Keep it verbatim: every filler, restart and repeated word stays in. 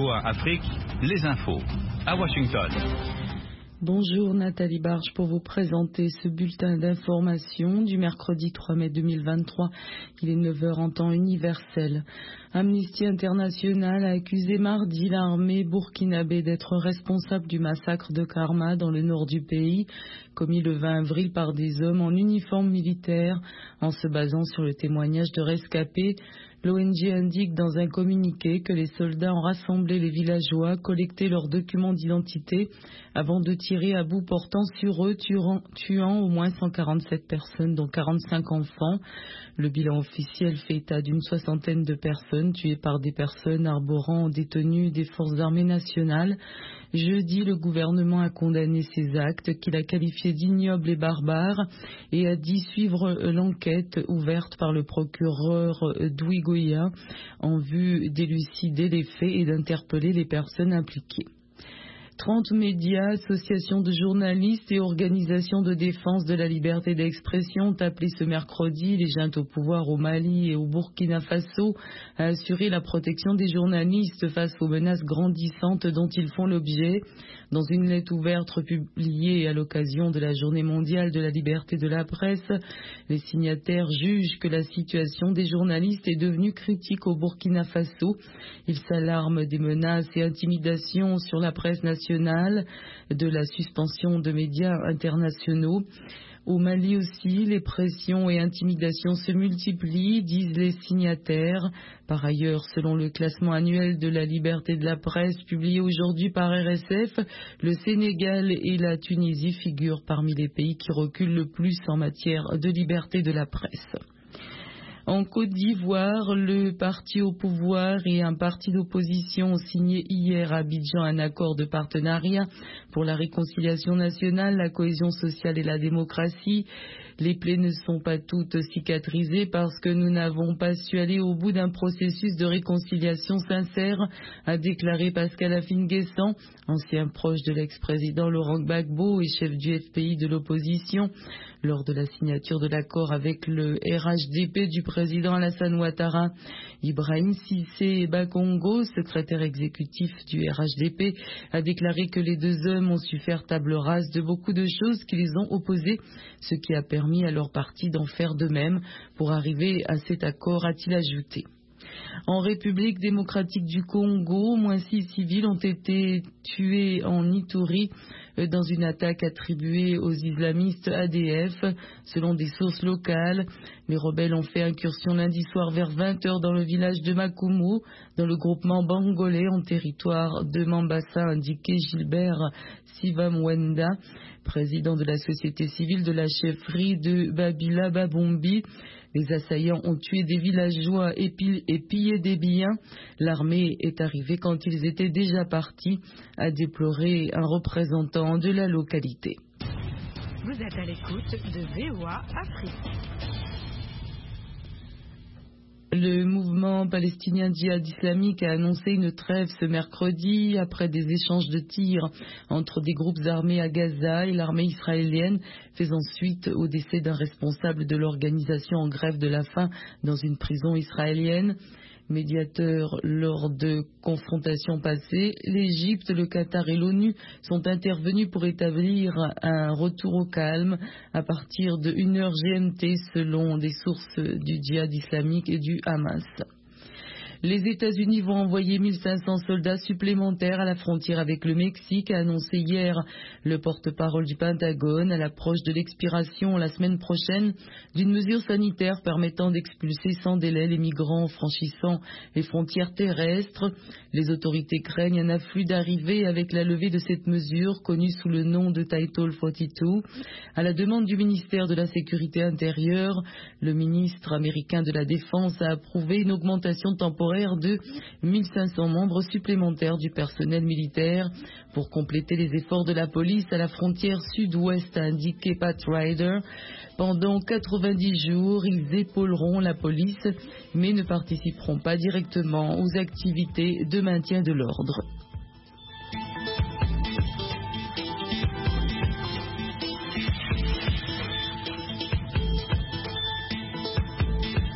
V O A Afrique, les infos, à Washington. Bonjour Nathalie Barge pour vous présenter ce bulletin d'information du mercredi trois mai deux mille vingt-trois. Il est neuf heures en temps universel. Amnesty International a accusé mardi l'armée burkinabé d'être responsable du massacre de Karma dans le nord du pays, commis le vingt avril par des hommes en uniforme militaire. En se basant sur le témoignage de rescapés, l'O N G indique dans un communiqué que les soldats ont rassemblé les villageois, collecté leurs documents d'identité avant de tirer à bout portant sur eux, tuant, tuant au moins cent quarante-sept personnes, dont quarante-cinq enfants. Le bilan officiel fait état d'une soixantaine de personnes tuées par des personnes arborant des tenues des forces armées nationales. Jeudi, le gouvernement a condamné ces actes qu'il a qualifiés d'ignobles et barbares et a dit suivre l'enquête ouverte par le procureur Douigoya en vue d'élucider les faits et d'interpeller les personnes impliquées. trente médias, associations de journalistes et organisations de défense de la liberté d'expression ont appelé ce mercredi les juntes au pouvoir au Mali et au Burkina Faso à assurer la protection des journalistes face aux menaces grandissantes dont ils font l'objet. Dans une lettre ouverte publiée à l'occasion de la Journée mondiale de la liberté de la presse, les signataires jugent que la situation des journalistes est devenue critique au Burkina Faso. Ils s'alarment des menaces et intimidations sur la presse nationale, de la suspension de médias internationaux. Au Mali aussi, les pressions et intimidations se multiplient, disent les signataires. Par ailleurs, selon le classement annuel de la liberté de la presse publié aujourd'hui par R S F, le Sénégal et la Tunisie figurent parmi les pays qui reculent le plus en matière de liberté de la presse. En Côte d'Ivoire, le parti au pouvoir et un parti d'opposition ont signé hier à Abidjan un accord de partenariat pour la réconciliation nationale, la cohésion sociale et la démocratie. Les plaies ne sont pas toutes cicatrisées parce que nous n'avons pas su aller au bout d'un processus de réconciliation sincère, a déclaré Pascal Afine-Guessant, ancien proche de l'ex-président Laurent Gbagbo et chef du F P I de l'opposition. Lors de la signature de l'accord avec le R H D P du président Alassane Ouattara, Ibrahim Cissé Bakongo, secrétaire exécutif du R H D P, a déclaré que les deux hommes ont su faire table rase de beaucoup de choses qui les ont opposés, ce qui a permis à leur parti d'en faire de même pour arriver à cet accord, a-t-il ajouté. En République démocratique du Congo, au moins six civils ont été tués en Ituri dans une attaque attribuée aux islamistes A D F. Selon des sources locales, les rebelles ont fait incursion lundi soir vers vingt heures dans le village de Makumu, dans le groupement Bangolais, en territoire de Mambasa, a indiqué Gilbert Sivamwenda, président de la société civile de la chefferie de Babila Babombi. Les assaillants ont tué des villageois et pillé des biens. L'armée est arrivée quand ils étaient déjà partis, a déploré un représentant de la localité. Vous êtes à l'écoute de V O A Afrique. Le mouvement palestinien djihad islamique a annoncé une trêve ce mercredi après des échanges de tirs entre des groupes armés à Gaza et l'armée israélienne, faisant suite au décès d'un responsable de l'organisation en grève de la faim dans une prison israélienne. Médiateurs lors de confrontations passées, l'Égypte, le Qatar et l'ONU sont intervenus pour établir un retour au calme à partir de une heure G M T selon des sources du djihad islamique et du Hamas. Les États-Unis vont envoyer mille cinq cents soldats supplémentaires à la frontière avec le Mexique, a annoncé hier le porte-parole du Pentagone à l'approche de l'expiration la semaine prochaine d'une mesure sanitaire permettant d'expulser sans délai les migrants franchissant les frontières terrestres. Les autorités craignent un afflux d'arrivées avec la levée de cette mesure, connue sous le nom de Title quarante-deux. À la demande du ministère de la Sécurité intérieure, le ministre américain de la Défense a approuvé une augmentation temporaire de mille cinq cents membres supplémentaires du personnel militaire pour compléter les efforts de la police à la frontière sud-ouest, a indiqué Pat Ryder. Pendant quatre-vingt-dix jours, ils épauleront la police mais ne participeront pas directement aux activités de maintien de l'ordre.